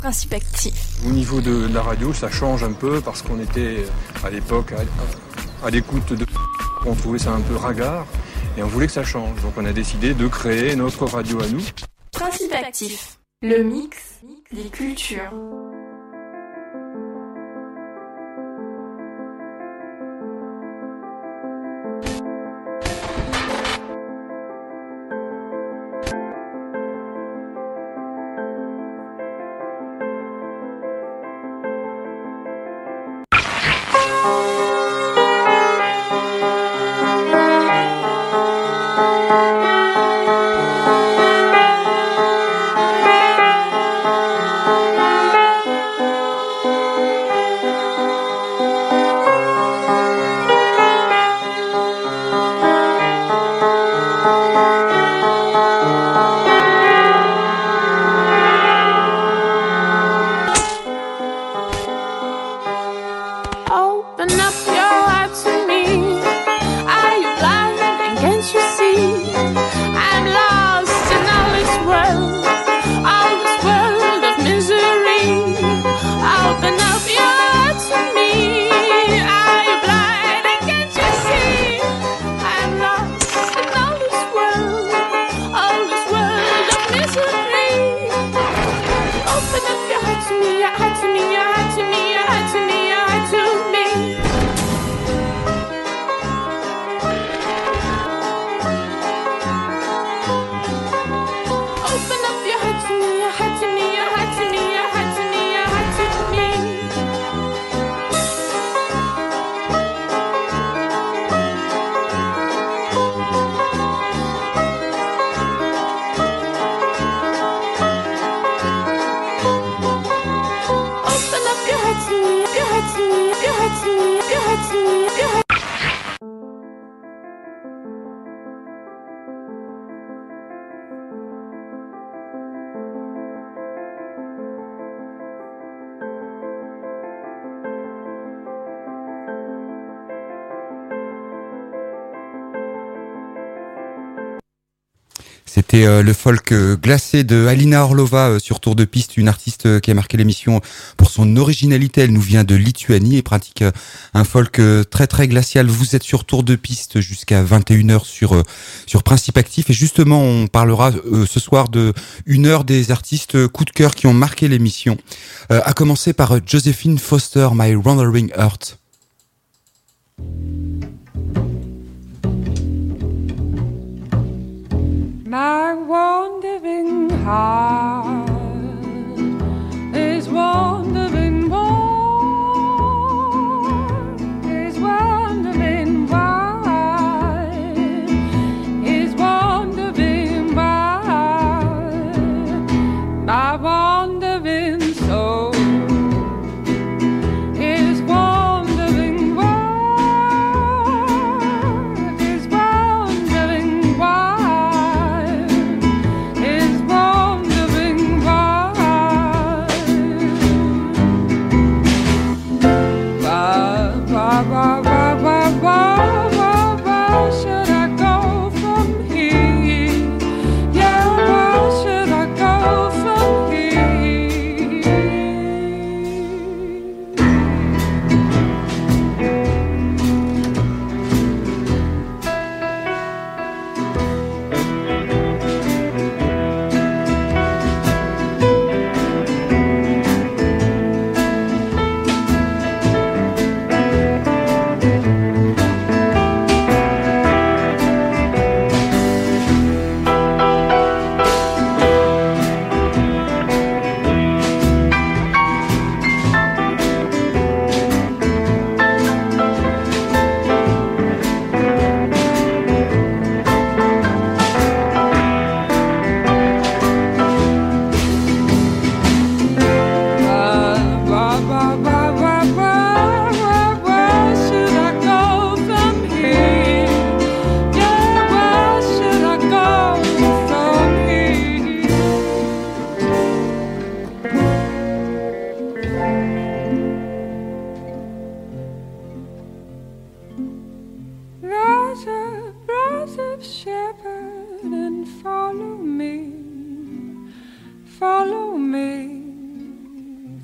Principe actif. Au niveau de la radio, ça change un peu parce qu'on était à l'époque à l'écoute de... On trouvait ça un peu ringard et on voulait que ça change. Donc on a décidé de créer notre radio à nous. Principe actif. Le mix des cultures. C'était le folk glacé de Alina Orlova sur Tour de Piste, une artiste qui a marqué l'émission pour son originalité. Elle nous vient de Lituanie et pratique un folk très très glacial. Vous êtes sur Tour de Piste jusqu'à 21h sur Principe Actif. Et justement, on parlera ce soir de une heure des artistes coup de cœur qui ont marqué l'émission. À commencer par Josephine Foster, My Wandering Heart. My wandering heart is wandering warm, is wandering wide, is wandering wide. My wandering soul is wandering wide, is wandering wide. Is wandering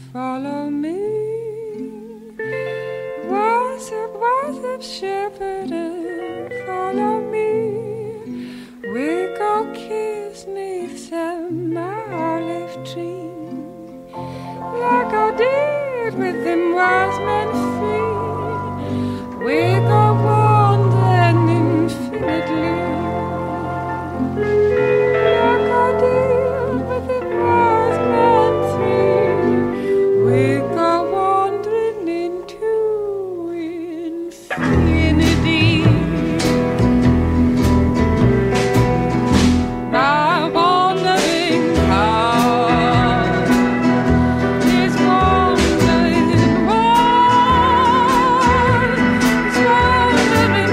follow me. Wasp, shepherdess, follow me. We go kiss 'neath some olive tree, like I did with them wise men free. We go wandering infinitely, like I did with them wise men three. We go wandering into infinity. My wandering heart is wandering wide, is wandering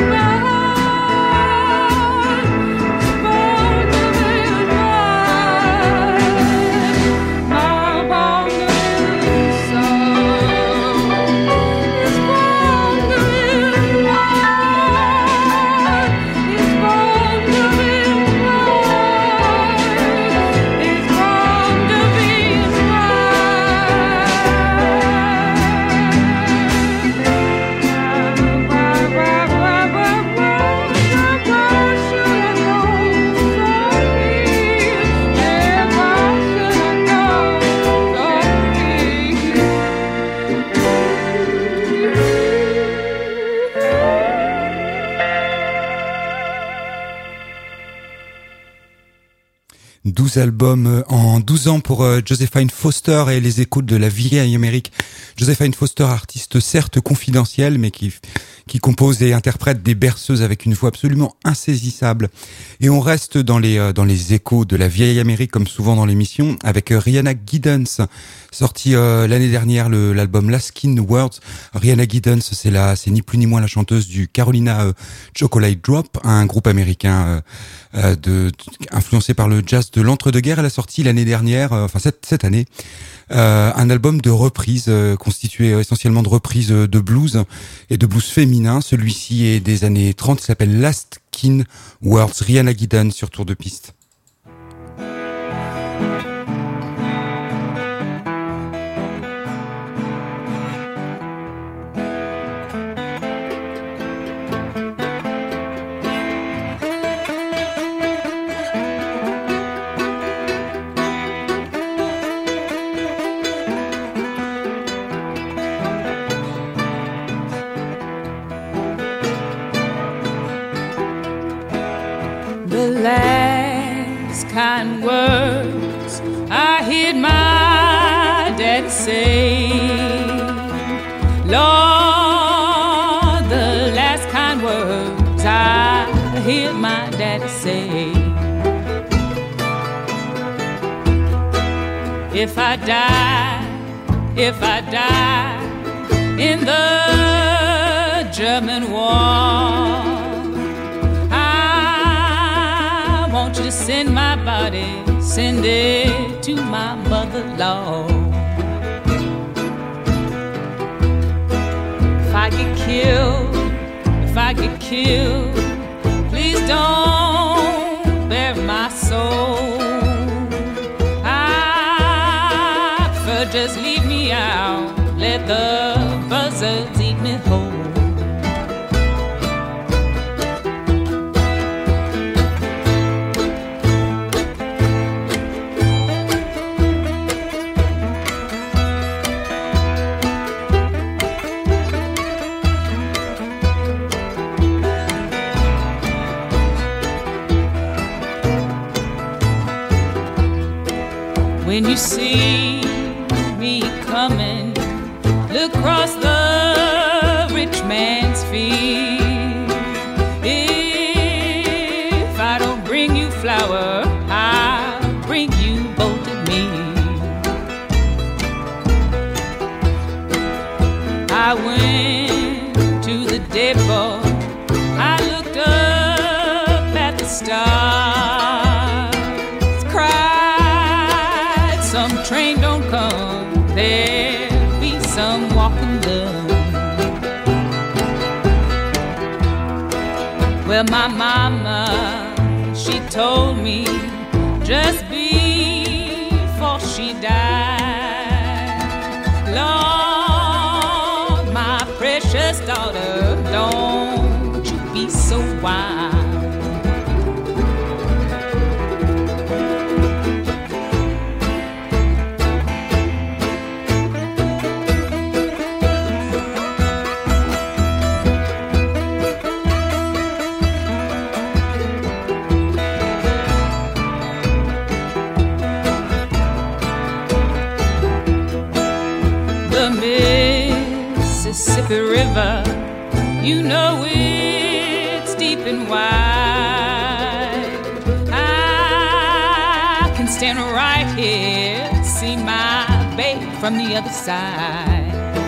wide, is wandering wide. My wandering soul is wandering wide, is wandering wide, is wandering « 12 albums en 12 ans pour Joséphine Foster et les échos de la vieille Amérique. Joséphine Foster, artiste certes confidentielle, mais qui compose et interprète des berceuses avec une voix absolument insaisissable. Et on reste dans les échos de la vieille Amérique, comme souvent dans l'émission, avec Rihanna Giddens, sorti l'année dernière l'album Laskin Words. Rihanna Giddens, c'est ni plus ni moins la chanteuse du Carolina Chocolate Drop, un groupe américain influencé par le jazz de l'entre-deux-guerres. Elle a sorti l'année dernière, cette année, un album de reprises constitué essentiellement de reprises de blues et de blues féminin. Celui-ci est des années 30, il s'appelle Laskin Words. Rihanna Giddens sur Tour de Piste. the last kind words I heard my daddy say. Lord, the last kind words I heard my daddy say. If I die in the German war, I want you to send my body, send it to my mother-in-law. If I get killed, please don't bury my soul. I prefer just leave me out, let the buzzards eat me whole. When you see me coming, look across the rich man's field. If I don't bring you flour, I'll bring you bolted meat. I went to the depot, I looked up at the stars, cried, some train don't come, there'll be some walking done. Well, my mama, she told me just before she died, be so wild. Mississippi River, you know it's deep and wide. I can stand right here, see my baby from the other side.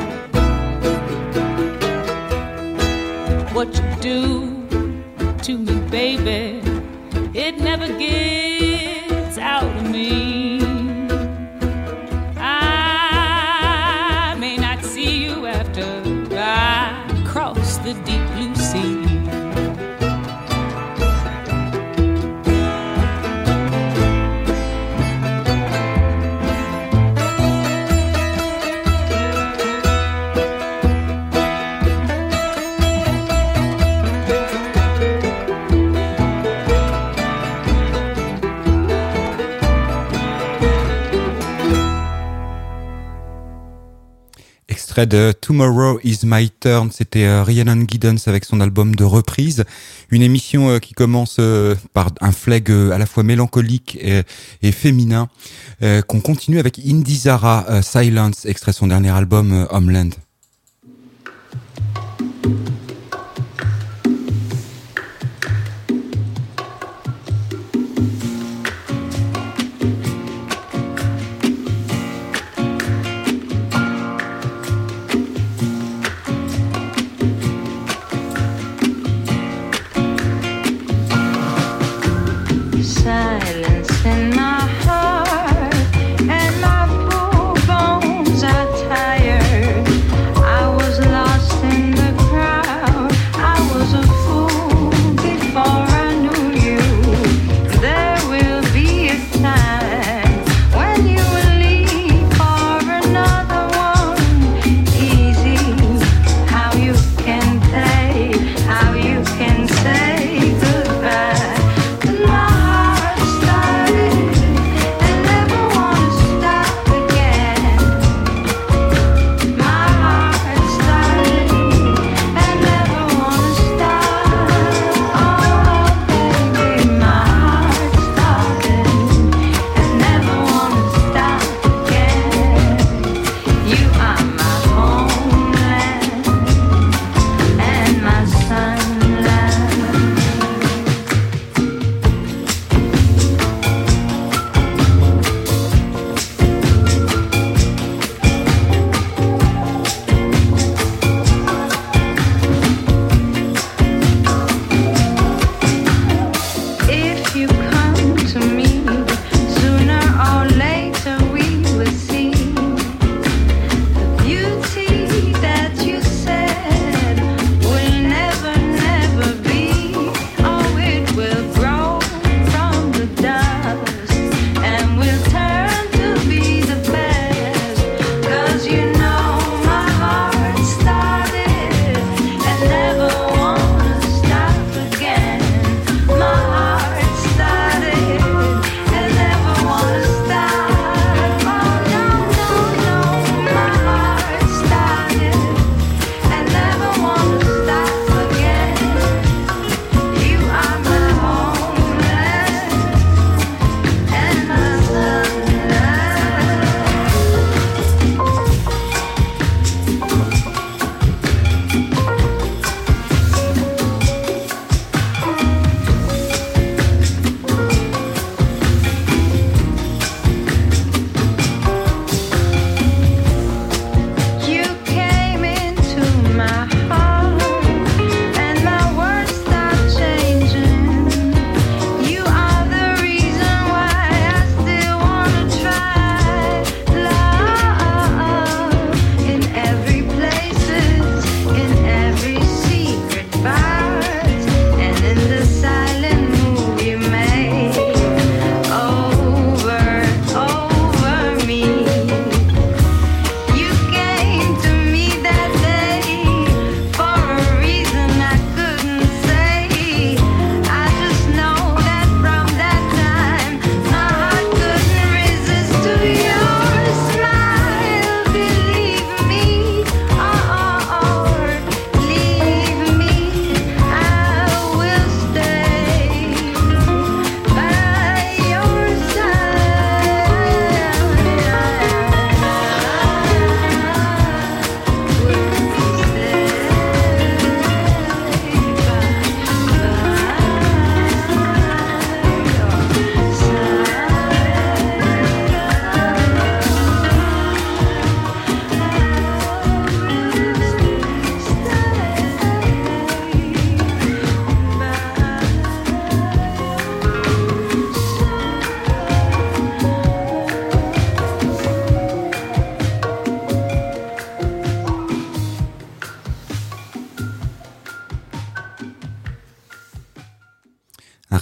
What you do to me, baby, it never gets out of me. The deep blue sea. De Tomorrow is My Turn, c'était Rhiannon Giddens avec son album de reprise. Une émission qui commence par un flegme à la fois mélancolique et féminin, qu'on continue avec Indy Zara, Silence, extrait de son dernier album Homeland.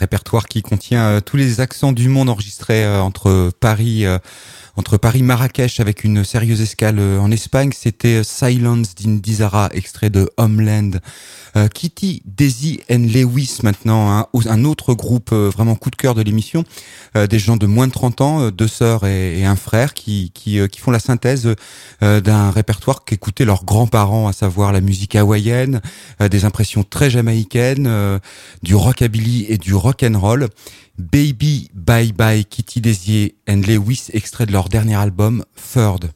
répertoire qui contient tous les accents du monde enregistrés entre Paris Marrakech avec une sérieuse escale en Espagne. C'était Silence d'Indizara, extrait de Homeland. Kitty, Daisy and Lewis maintenant, un autre groupe vraiment coup de cœur de l'émission, des gens de moins de 30 ans, 2 sœurs et un frère qui font la synthèse d'un répertoire qu'écoutaient leurs grands-parents, à savoir la musique hawaïenne, des impressions très jamaïcaines, du rockabilly et du rock and roll. Baby Bye Bye, Kitty, Daisy and Lewis, extrait de leur dernier album Third.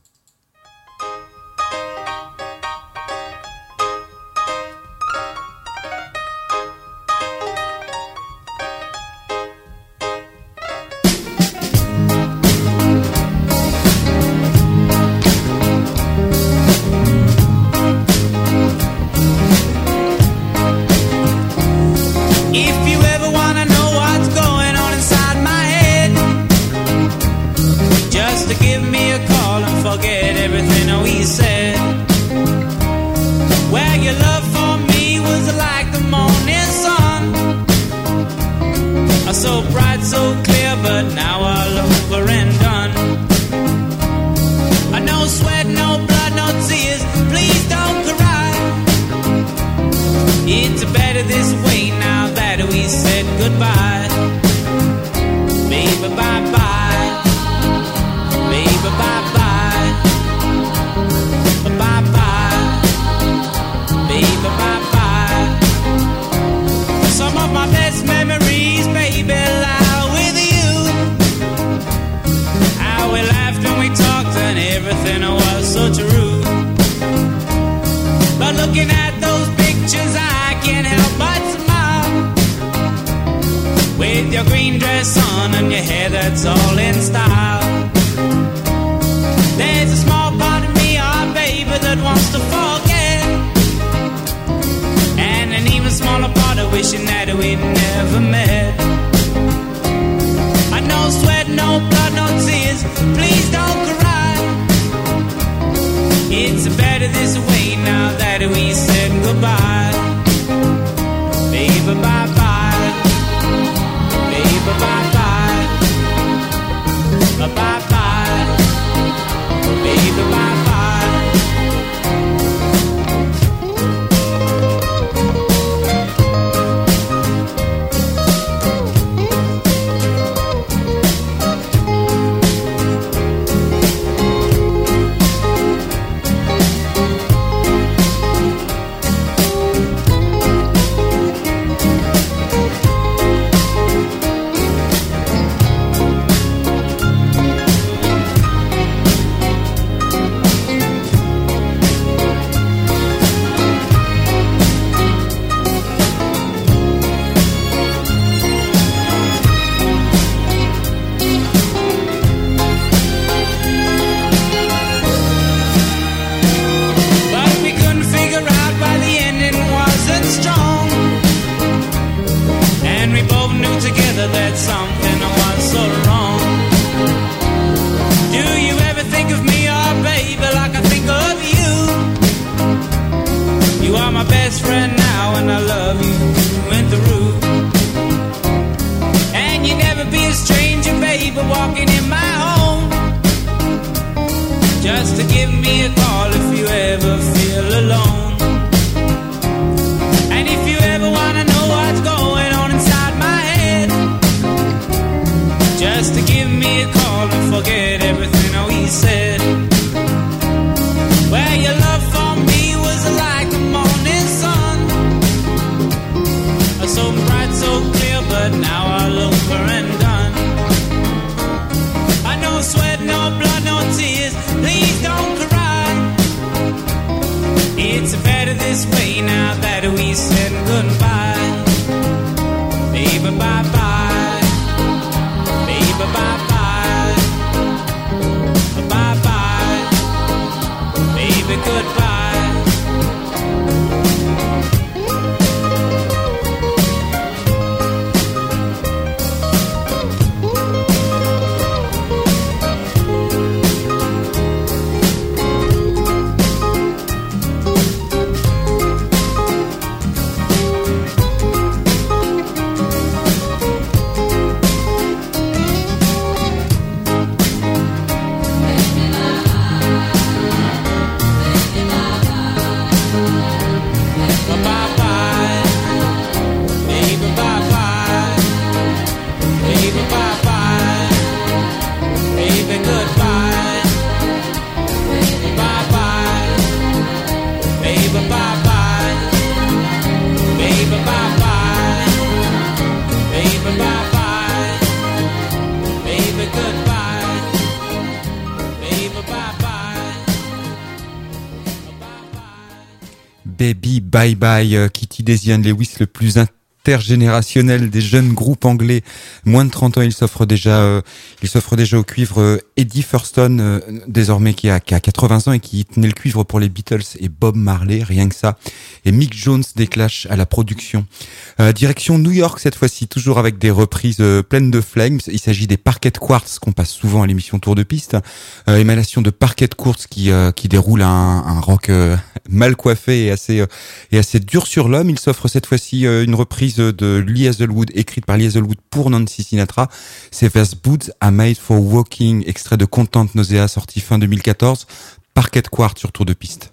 Baby Bye Bye, Kitty Desian Lewis, le plus intergénérationnel des jeunes groupes anglais. Moins de 30 ans, il s'offre déjà au cuivre. Eddie Thurston, désormais qui a 80 ans et qui tenait le cuivre pour les Beatles, et Bob Marley, rien que ça. Et Mick Jones des Clash à la production. Direction New York cette fois-ci, toujours avec des reprises pleines de flegme. Il s'agit des Parquet Quartz qu'on passe souvent à l'émission Tour de Piste. Émanation de Parquet Quartz qui déroule un rock mal coiffé et assez dur sur l'homme. Il s'offre cette fois-ci une reprise de Lee Hazelwood, écrite par Lee Hazelwood pour Nancy Sinatra. C'est These Boots Are Made for Walking, extrait de Content Nausea, sorti fin 2014. Parquet Quartz sur Tour de Piste.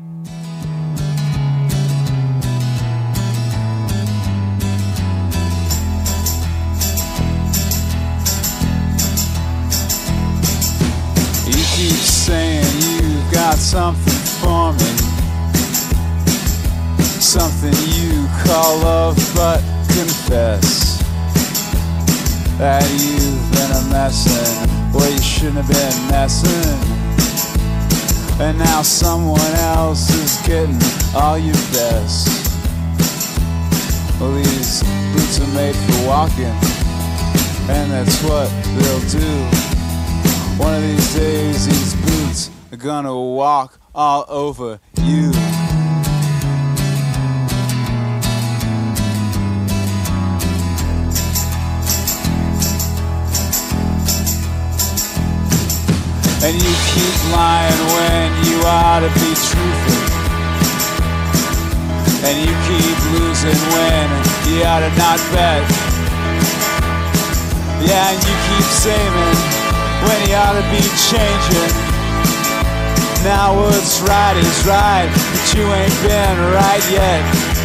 You keep saying you've got something for me, something you call love, but confess that you've been a messin' where you shouldn't have been messing, and now someone else is getting all your best. Well, these boots are made for walking, and that's what they'll do. One of these days these boots are gonna walk all over you. And you keep lying when you ought to be truthful, and you keep losing when you ought to not bet. Yeah, and you keep saving when you ought to be changing. Now what's right is right, but you ain't been right yet.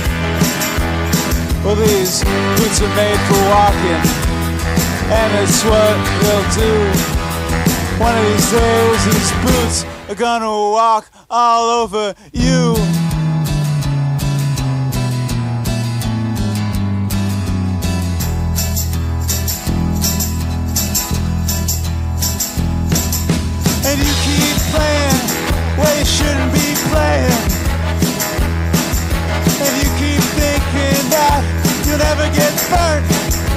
Well, these boots are made for walking, and it's what they'll do. One of these days these boots are gonna walk all over you. And you keep playing where you shouldn't be playing, and you keep thinking that you'll never get burnt.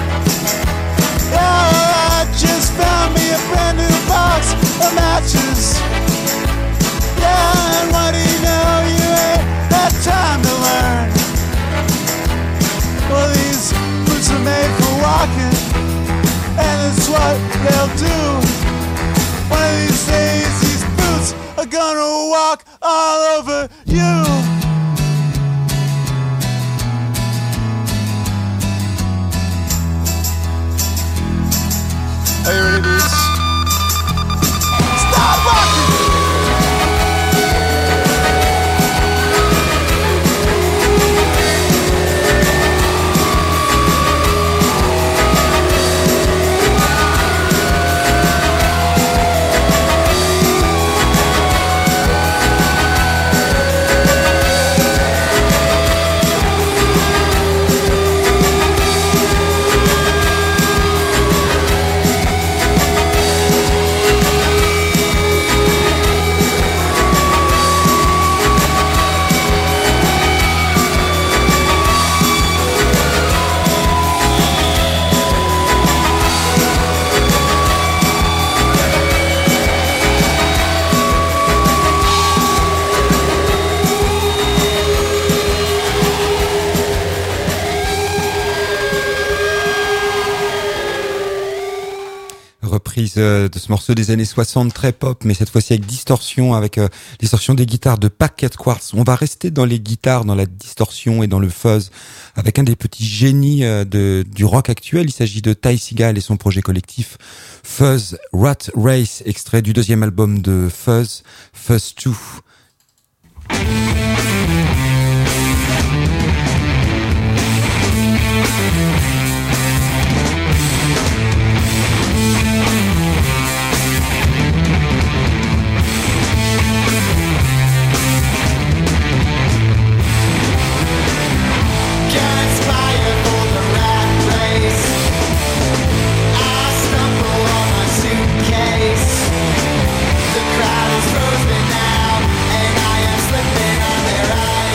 Oh, I just found me a brand new box of matches. Yeah, and what do you know, you ain't had time to learn. Well, these boots are made for walking, and it's what they'll do. One of these days these boots are gonna walk all over you. Are you ready, Boots? Stop walking! De ce morceau des années 60, très pop, mais cette fois-ci avec distorsion des guitares de Parquet Quartz. On va rester dans les guitares, dans la distorsion et dans le fuzz, avec un des petits génies du rock actuel. Il s'agit de Ty Segall et son projet collectif Fuzz Rat Race, extrait du deuxième album de Fuzz, Fuzz 2. The crowd is frozen now, and I am slipping on their eyes.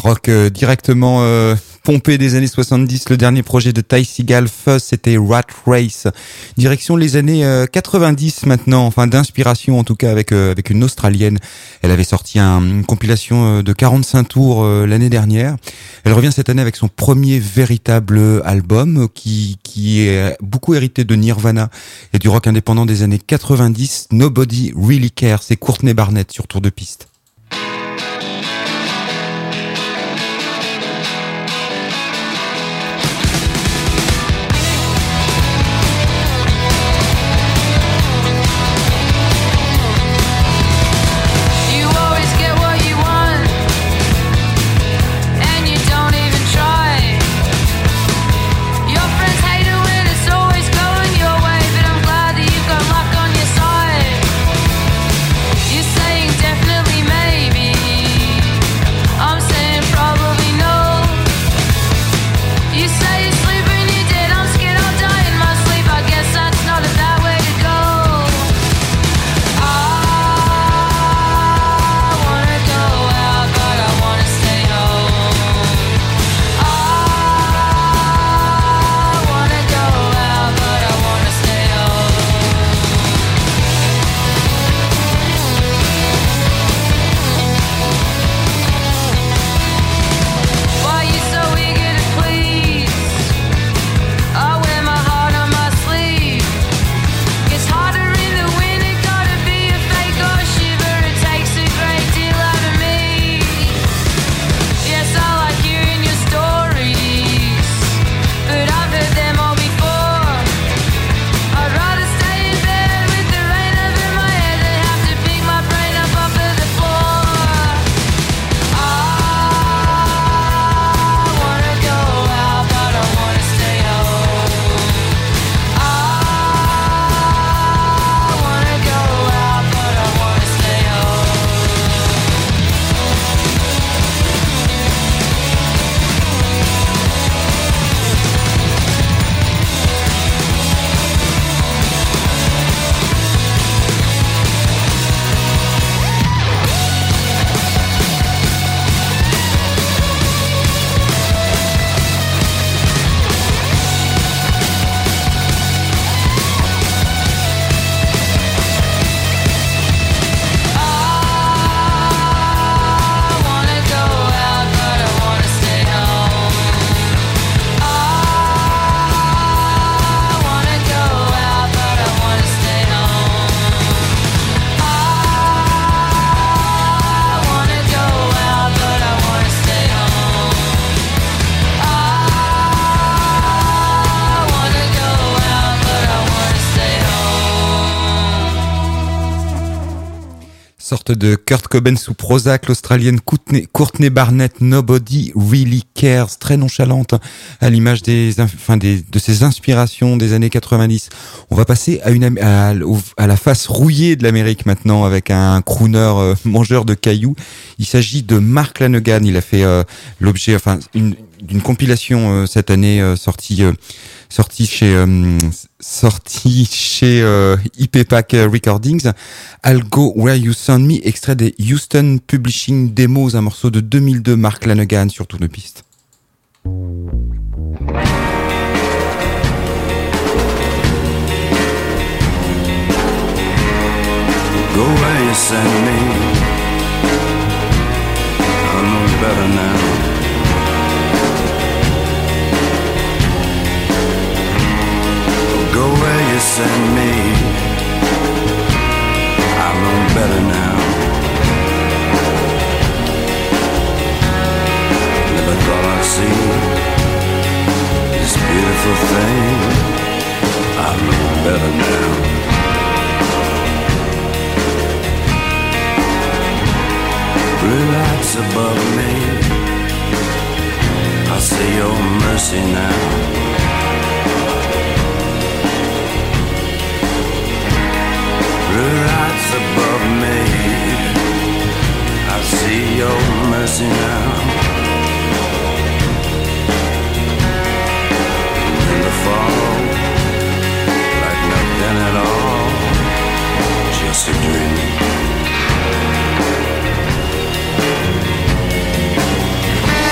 rock directement pompé des années 70. Le dernier projet de Ty Segall, Fuzz, c'était Rat Race. Direction les années 90 maintenant, enfin d'inspiration en tout cas avec une Australienne. Elle avait sorti une compilation de 45 tours l'année dernière. Elle revient cette année avec son premier véritable album qui est beaucoup hérité de Nirvana et du rock indépendant des années 90. Nobody Really Cares. C'est Courtney Barnett sur Tour de Piste. Sorte de Kurt Cobain sous Prozac, l'Australienne Courtney Barnett, Nobody Really Cares, très nonchalante à l'image de ses inspirations des années 90. On va passer à la face rouillée de l'Amérique maintenant avec un crooner mangeur de cailloux. Il s'agit de Mark Lanegan. Il a fait l'objet, d'une compilation cette année sortie chez IP Pack Recordings. I'll Go Where You Send Me, extrait des Houston Publishing Demos, un morceau de 2002, Mark Lanegan sur Tour de Piste. Go where you send me, I know better now. Go where you send me, I know better now. Never thought I'd see this beautiful thing, I know better now. Blue lights above me, I see your mercy now. Blue lights above me, I see your mercy now. In the fall, like nothing at all, just a dream.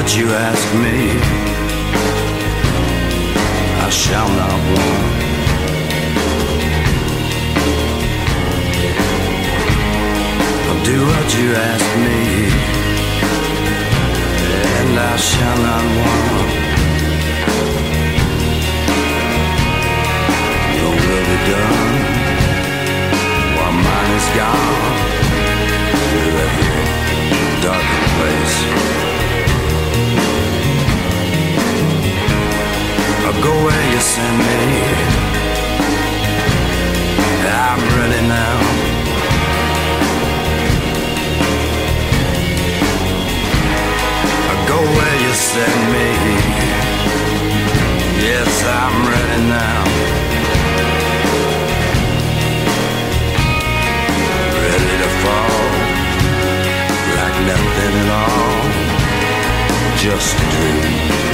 what you ask me, I shall not want. I'll do what you ask me, and I shall not want. Your will be done while mine is gone to every dark place. I'll go where you send me, I'm ready now. I'll go where you send me, yes, I'm ready now. Ready to fall like nothing at all, just a dream.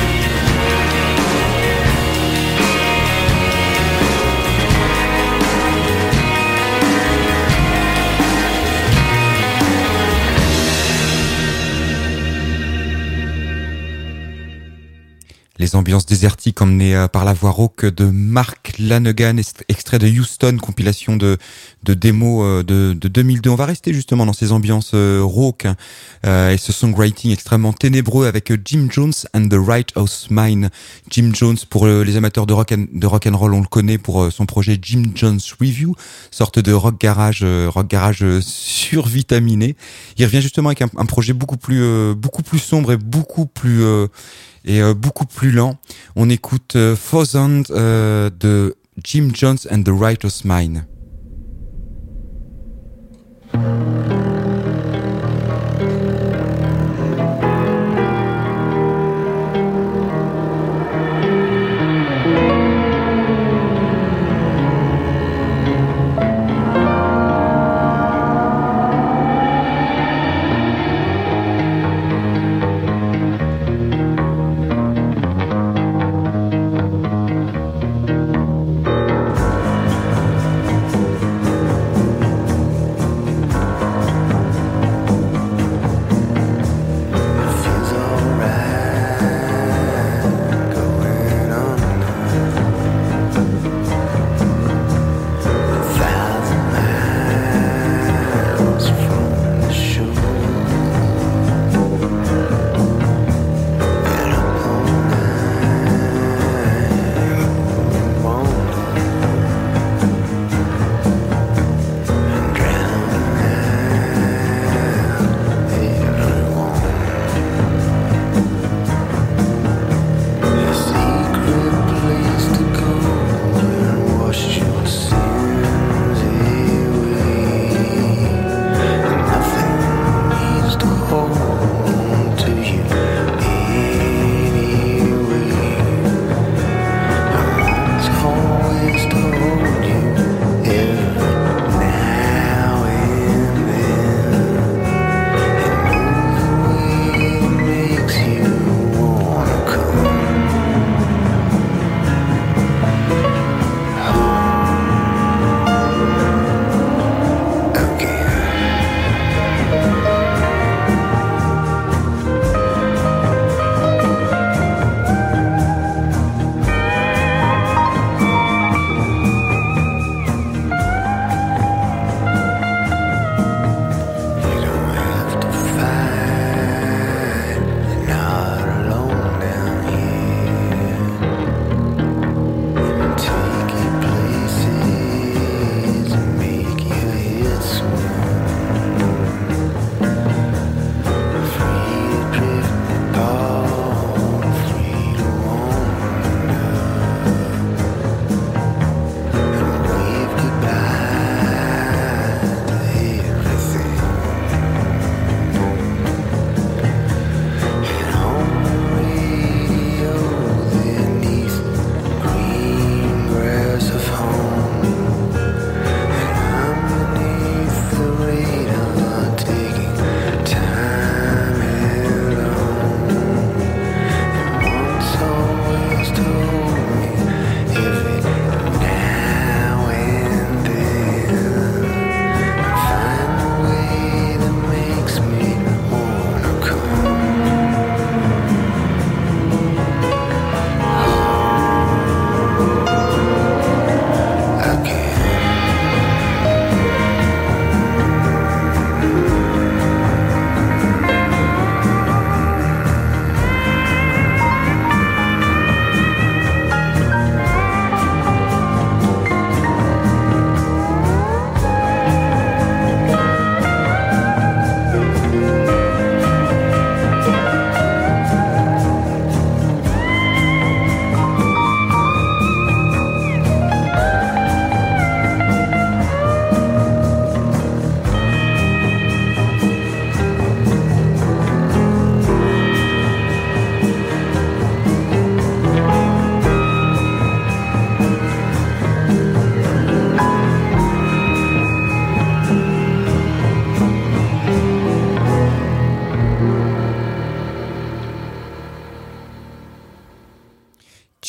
Les ambiances désertiques emmenées par la voix rauque de Mark Lanegan, extrait de Houston, compilation de démos de 2002. On va rester justement dans ces ambiances rauques et ce songwriting extrêmement ténébreux avec Jim Jones and the Righteous Mind. Jim Jones, pour les amateurs de rock and roll, on le connaît pour son projet Jim Jones Review, sorte de rock garage survitaminé. Il revient justement avec un projet beaucoup plus sombre et beaucoup plus lent. On écoute Thousand de Jim Jones and the Righteous Mind.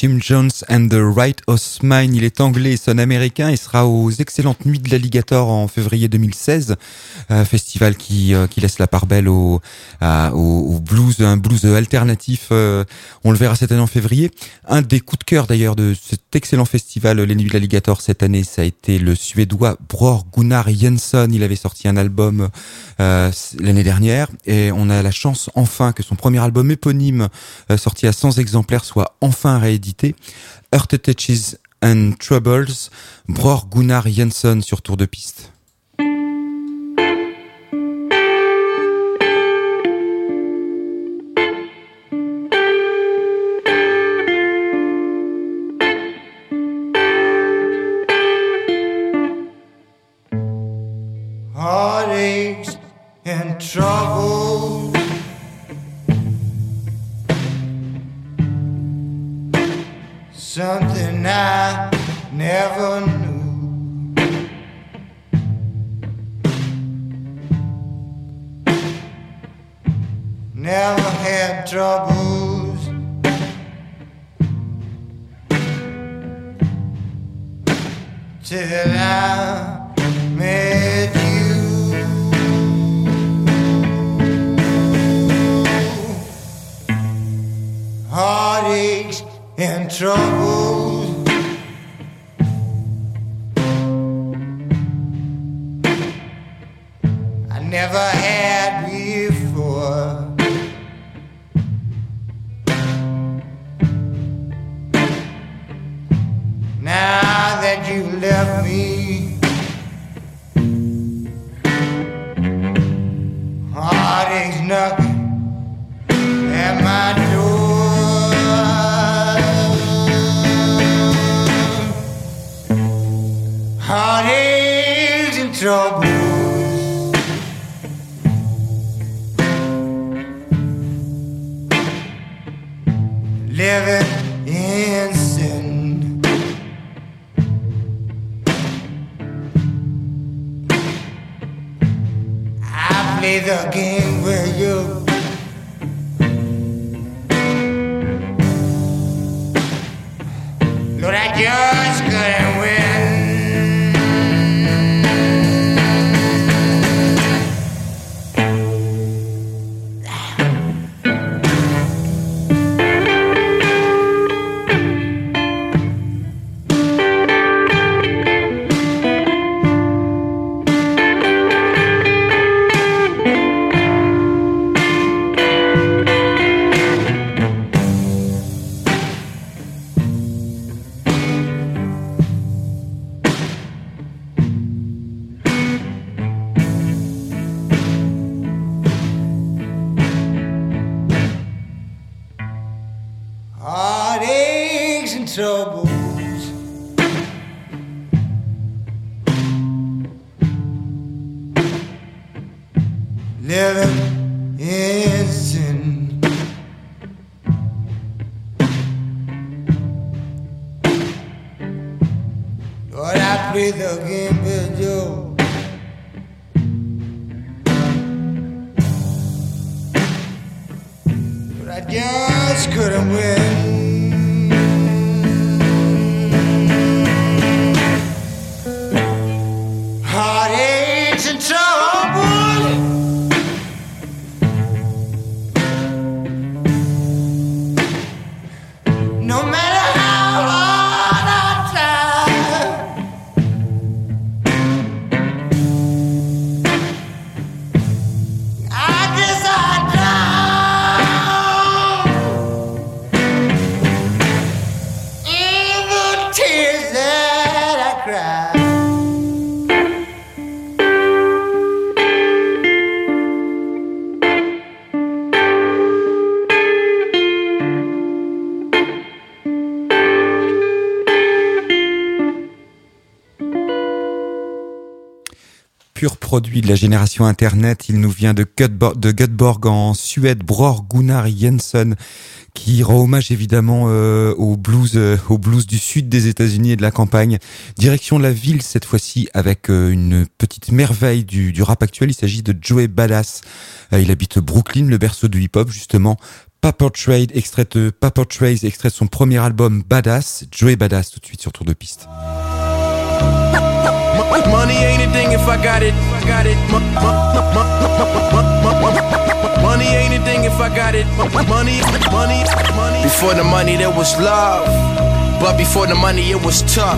Tim Jones and the Right House Mine. Il est anglais et sonne américain. Il sera aux excellentes nuits de l'Alligator en février 2016. Festival qui laisse la part belle au blues, un blues alternatif. On le verra cette année en février. Un des coups de cœur d'ailleurs de cet excellent festival Les Nuits de l'Alligator cette année, ça a été le Suédois Bror Gunnar Jönsson. Il avait sorti un album l'année dernière et on a la chance enfin que son premier album éponyme sorti à 100 exemplaires soit enfin réédité. Earth Touches and Troubles, Bror Gunnar Jönsson sur Tour de Piste. Heartaches and troubles, something I never knew. Never had troubles till I met you. Heartaches and troubles, I never had before. Now that you left me, heartaches knocking at my door. Heartaches and troubles, living in sin. I play the game with you, Lord, I just couldn't win. Heartaches and troubles, living in sin. Lord, I play the game with you, but I just couldn't win. Heartaches and troubles, no matter how hard I try, I guess I drown in the tears that I cry. Pur produit de la génération Internet, il nous vient de Göteborg en Suède, Bror Gunnar Jönsson, qui rend hommage évidemment au blues du sud des États-Unis et de la campagne. Direction la ville cette fois-ci avec une petite merveille du rap actuel. Il s'agit de Joey Badass. Il habite Brooklyn, le berceau du hip-hop justement. Paper Trade, extrait de son premier album Badass, Joey Badass tout de suite sur Tour de Piste. Money ain't a thing if I got it. Money ain't a thing if I got it. Money. Before the money there was love, but before the money it was tough.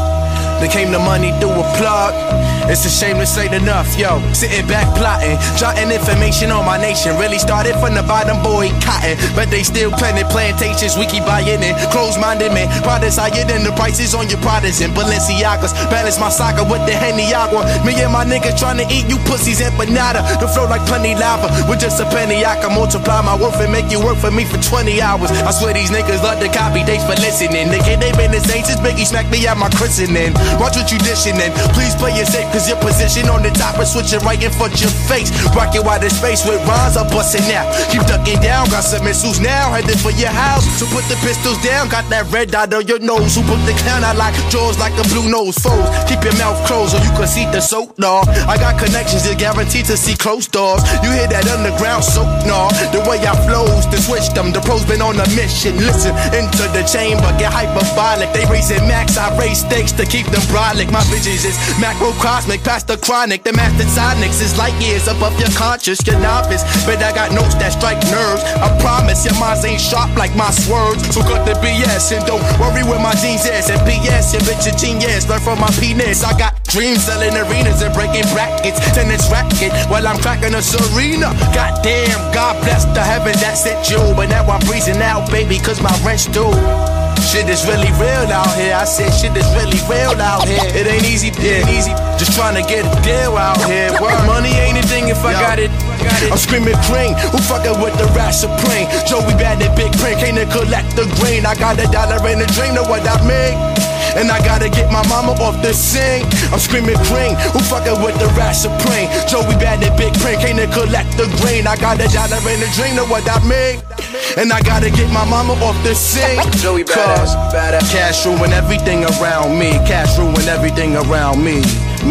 Then came the money through a plug. It's a shame this ain't enough, yo. Sitting back plotting, jotting information on my nation. Really started from the bottom, boy, cotton. But they still planted plantations, we keep buying in. Close-minded man, products higher than the prices on your products and Balenciagas. Balance my soccer with the Henny Agua. Me and my niggas trying to eat you pussies empanada. The flow like plenty lava. With just a penny, I can multiply my worth and make you work for me for 20 hours. I swear these niggas love to copy, thanks for listening. They been the same since Biggie smacked me at my christening. Watch what you dishing in, please play it safe. Cause your position on the top is switching right in front your face. Rockin' wider space with rhymes, I'm bustin' out. Keep ducking down, got some missiles now, headed for your house. So put the pistols down, got that red dot on your nose. Who put the clown out like jaws like a blue nose foes? Keep your mouth closed or you can see the soap, nah. I got connections, you're guaranteed to see closed doors. You hear that underground soap, nah. The way I flows, to switch them, the pros been on a mission. Listen, into the chamber, get hyperbolic. They raising max, I raise stakes to keep them brolic. My visions is macrocosmic, past the chronic. The master sonics is light years above your conscious, your novice. But I got notes that strike nerves. I promise your minds ain't sharp like my swerves. So cut the BS and don't worry where my jeans is. And BS, your bitch a genius, learn from my penis. I got dreams selling arenas and breaking brackets. Tennis racket while I'm cracking a Serena. Goddamn, God bless the heaven that sent you. But now I'm breezing out, baby, cause my rent's due. Shit is really real out here. I said shit is really real out here. It ain't easy, just trying to get a deal out here. Word. Money ain't a thing if I got it. I'm screaming cream, who fucking with the rap supreme? Joey bad and big print, came to collect the green. I got $1 in a dream, know what I mean? And I gotta get my mama off the scene. I'm screaming cream, who fucking with the rap supreme? Joey bad and big print, came to collect the green. I got $1 in a dream, know what I mean? And I gotta get my mama off the scene. Joey badass, badass. Cash ruin everything around me. Cash ruin everything around me.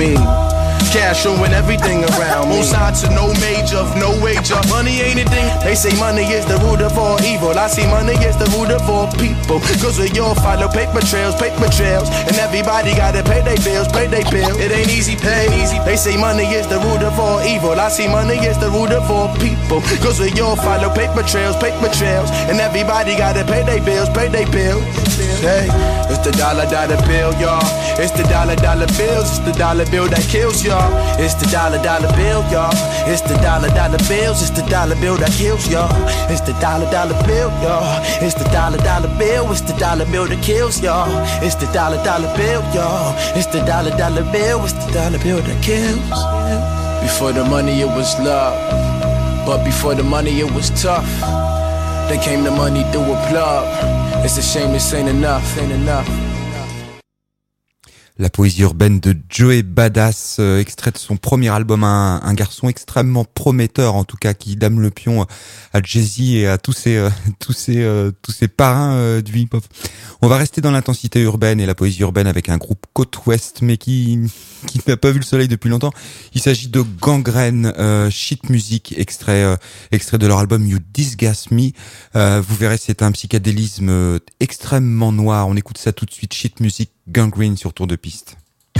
Cash ruin everything around me. On sign to no major, no wager. Money ain't a thing. They say money is the root of all evil. I see money is the root of all people. Cause we all follow paper trails. And everybody gotta pay their bills, It ain't easy, pay easy. They say money is the root of all evil. I see money is the root of all people. Cause we all follow paper trails. And everybody gotta pay their bills, Hey, it's the dollar bill, y'all. It's the dollar bills. It's the dollar bill that kills y'all. It's the dollar bill, y'all. It's the dollar bills. It's the dollar bill that kills y'all. It's the dollar bill, y'all. It's the dollar bill. It's the dollar bill that kills y'all. It's the dollar bill, y'all. It's the dollar bill. It's the dollar bill that kills. Before the money it was love, but before the money it was tough. Then came the money through a plug. It's a shame this ain't enough. La poésie urbaine de Joey Badass, extrait de son premier album, un garçon extrêmement prometteur, en tout cas, qui dame le pion à Jay-Z et à tous ces parrains du hip-hop. On va rester dans l'intensité urbaine et la poésie urbaine avec un groupe côte ouest, mais qui n'a pas vu le soleil depuis longtemps. Il s'agit de Gangrène, Shit Music, extrait de leur album You Disgust Me. Vous verrez, c'est un psychédélisme extrêmement noir. On écoute ça tout de suite. Shit Music, Gangrene sur Tour de Piste. Now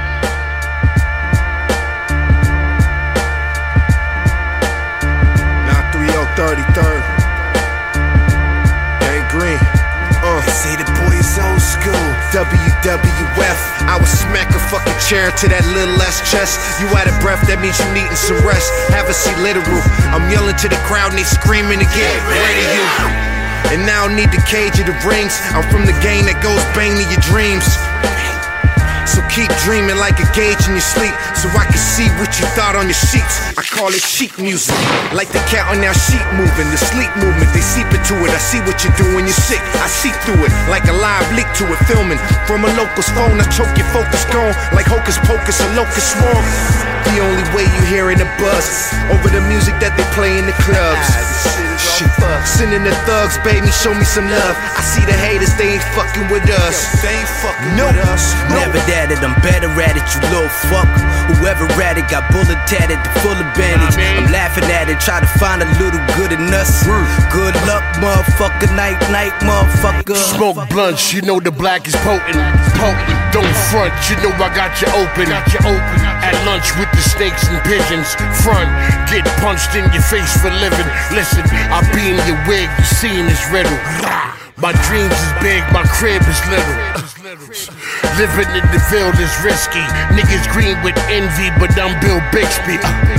3033rd Gangrene. Say the boy is old school. WWF. I would smack a fucking chair to that little ass chest. You out of breath, that means you needing some rest. Have a seat literal. I'm yelling to the crowd and they screaming again. Ready you. And now I need the cage of the rings. I'm from the game that goes bang to your dreams. So keep dreaming like a gauge in your sleep, so I can see what you thought on your sheets. I call it sheet music, like the cat on our sheet moving, the sleep movement, they seep into it. I see what you do when you're sick, I see through it, like a live leak to it, filming from a local's phone. I choke your focus gone, like hocus pocus, a locust swarm. The only way you hearing the buzz over the music that they play in the clubs. Shit. Sending the thugs, baby, show me some love. I see the haters, they ain't fucking with us. They ain't fucking with us. Never that it, I'm better at it, you little fuck. Whoever at it got bullet tatted, the full advantage. I'm laughing at it, try to find a little good in us. Good luck, motherfucker, night, motherfucker. Smoke blunts, you know the black is potent. Don't front, you know I got you open. At lunch with the snakes and pigeons. Front, get punched in your face for living. Listen, I be in your wig, you seeing this riddle. My dreams is big, my crib is little. Living in the field is risky. Niggas green with envy, but I'm Bill Bixby.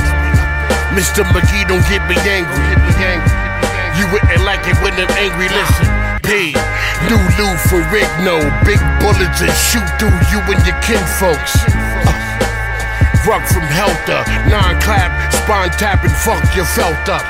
Mr. McGee, don't get me angry. You wouldn't like it when I'm angry, listen. P, new Lou for Rick, no. Big bullets and shoot through you and your kinfolks. Rug from Helter, non-clap, spine tapping, fuck your felt up.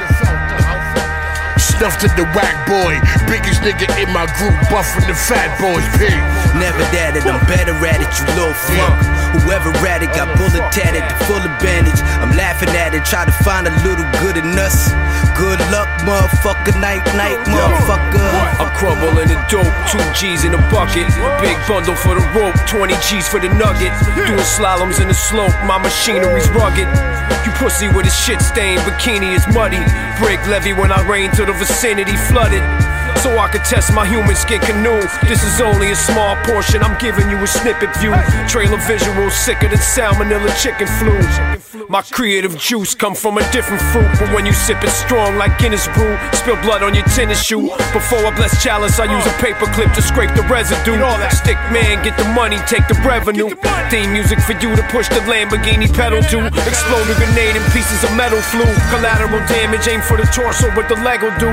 Snuff to the whack boy, biggest nigga in my group, buffing the fat boys, pig. Never that it, I'm better at it, you little fuck. Whoever at it got bullet tatted, the full advantage. I'm laughing at it, try to find a little good in us. Good luck, motherfucker, night, motherfucker. I crumble in the dope, 2 G's in a bucket. Big bundle for the rope, 20 G's for the nugget. Doing slaloms in the slope, my machinery's rugged. You pussy with a shit stain, bikini is muddy. Break levee when I rain till the vicinity flooded. So I could test my human skin canoe. This is only a small portion, I'm giving you a snippet view. Trailer visuals sicker than salmonella chicken flu. My creative juice come from a different fruit. But when you sip it strong like Guinness brew, spill blood on your tennis shoe. Before I bless chalice, I use a paper clip to scrape the residue. Stick man, get the money, take the revenue. Theme music for you to push the Lamborghini pedal to. Explode a grenade in pieces of metal flew. Collateral damage, aim for the torso, what the leg will do.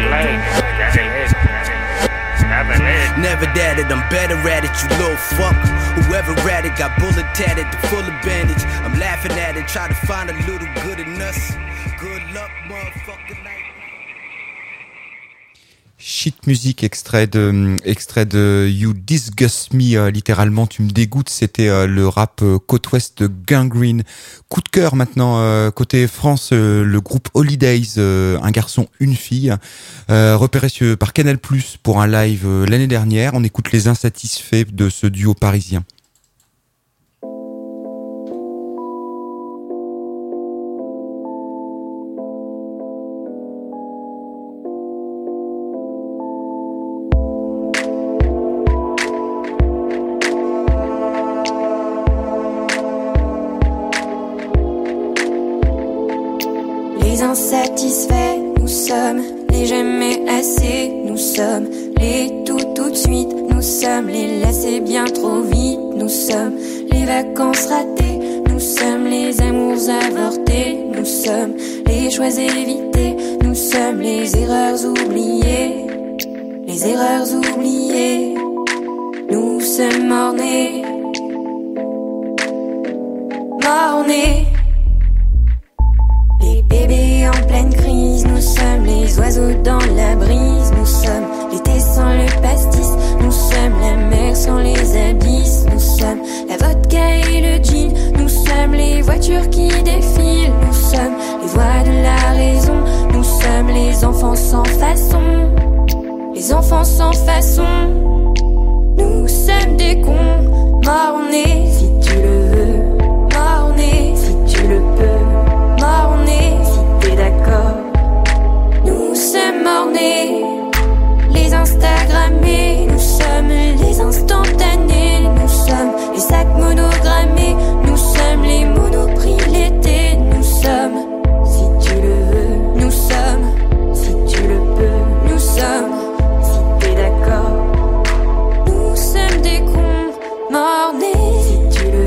Never that it, I'm better at it, you little fuck. Whoever at it got bullet tatted, the full advantage. I'm laughing at it, try to find a little good in us. Good luck, motherfucker, night. Shit Music, extrait de You Disgust Me, littéralement tu me dégoûtes, c'était le rap côte ouest de Gangrene. Coup de cœur maintenant, côté France, le groupe Holidays, un garçon, une fille, repéré par Canal+ pour un live l'année dernière. On écoute Les Insatisfaits de ce duo parisien. Les insatisfaits, nous sommes les jamais assez, nous sommes les tout de suite, nous sommes les lassés bien trop vite, nous sommes les vacances ratées, nous sommes les amours avortés, nous sommes les choix évités, nous sommes les erreurs oubliées, nous sommes mornés. Les bébés en pleine crise, nous sommes les oiseaux dans la brise, nous sommes l'été sans le pastis, nous sommes la mer sans les abysses, nous sommes la vodka et le gin, nous sommes les voitures qui défilent, nous sommes les voix de la raison, nous sommes les enfants sans façon, nous sommes des cons, mornés si tu le veux, mornés si tu le peux, mornés si t'es d'accord. Nous sommes mornés, les Instagrammés, nous sommes les instantanés, nous sommes les sacs monogrammés, nous sommes les monoprix l'été, nous sommes, si tu le veux, nous sommes, si tu le peux, nous sommes, si t'es d'accord. Nous sommes des cons, mornés, si tu le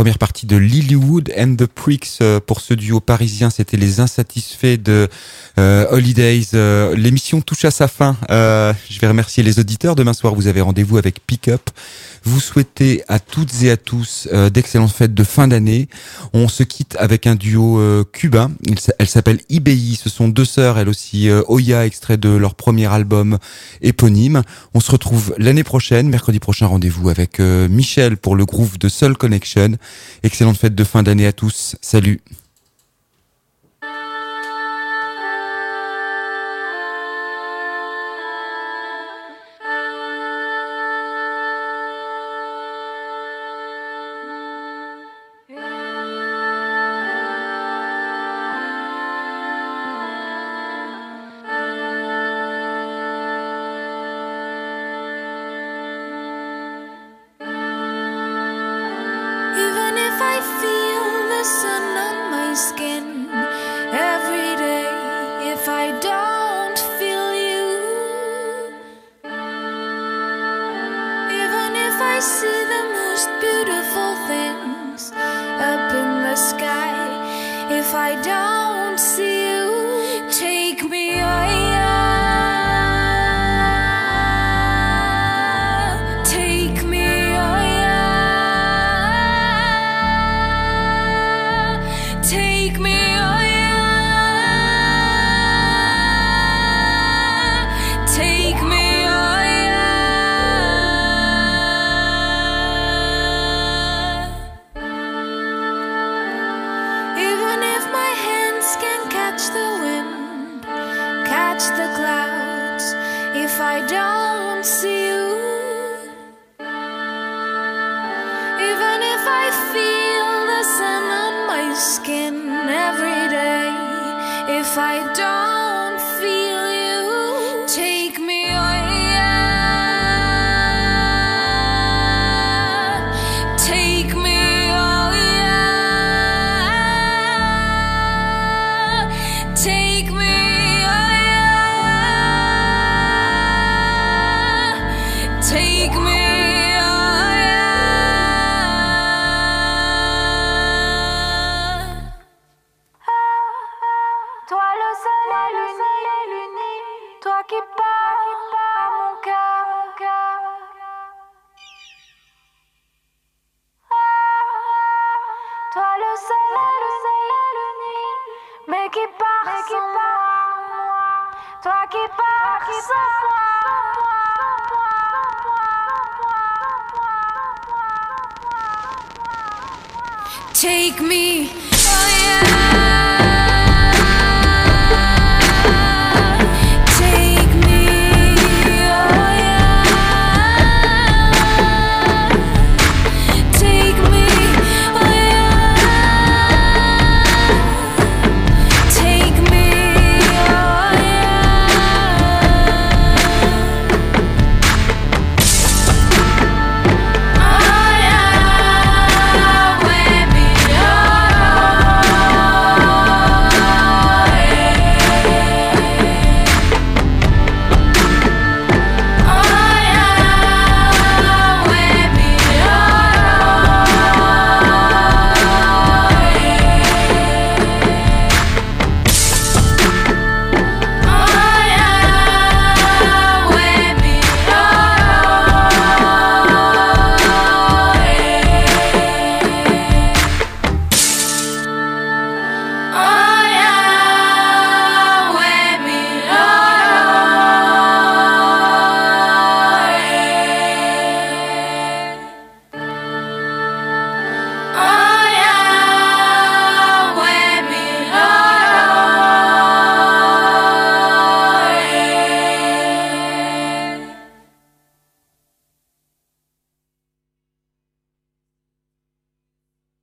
première partie de Lilywood and the Pricks. Pour ce duo parisien, c'était les Insatisfaits de Holidays. L'émission touche à sa fin. Je vais remercier les auditeurs. Demain soir, vous avez rendez-vous avec Pick Up. Vous souhaitez à toutes et à tous d'excellentes fêtes de fin d'année. On se quitte avec un duo cubain. Elle s'appelle IBI. Ce sont deux sœurs, elles aussi, Oya, extrait de leur premier album éponyme. On se retrouve l'année prochaine, mercredi prochain, rendez-vous avec Michel pour le groove de Soul Connection. Excellente fête de fin d'année à tous. Salut. Take me